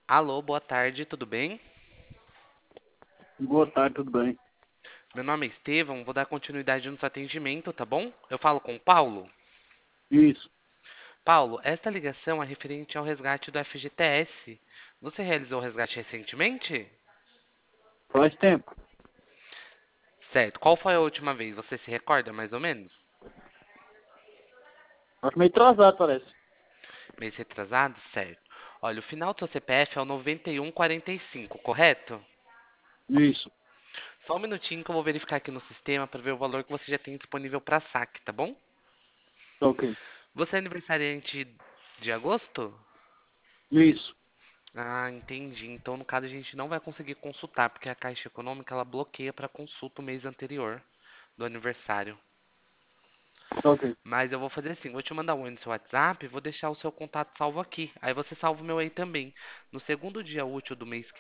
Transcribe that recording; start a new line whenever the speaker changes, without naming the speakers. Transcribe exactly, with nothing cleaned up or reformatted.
Alô, boa tarde, tudo bem?
Boa tarde, tudo bem?
Meu nome é Estevão, vou dar continuidade no seu atendimento, tá bom? Eu falo com o Paulo.
Isso,
Paulo, esta ligação é referente ao resgate do F G T S. Você realizou o resgate recentemente?
faz tempo.
Certo. Qual foi a última vez? Você se recorda, mais ou menos?
Acho meio atrasado, parece.
Mês retrasado? Certo. Olha, o final do seu C P F é o noventa e um quarenta e cinco, correto?
Isso,
Só um minutinho que eu vou verificar aqui no sistema para ver o valor que você já tem disponível para saque, tá bom?
tá ok.
Você é aniversariante de agosto?
Isso,
Ah, entendi. Então, no caso, a gente não vai conseguir consultar, porque a Caixa Econômica ela bloqueia para consulta o mês anterior do aniversário.
tá ok.
Mas eu vou fazer assim, vou te mandar um oi no seu WhatsApp, vou deixar o seu contato salvo aqui. Aí você salva o meu aí também. No segundo dia útil do mês que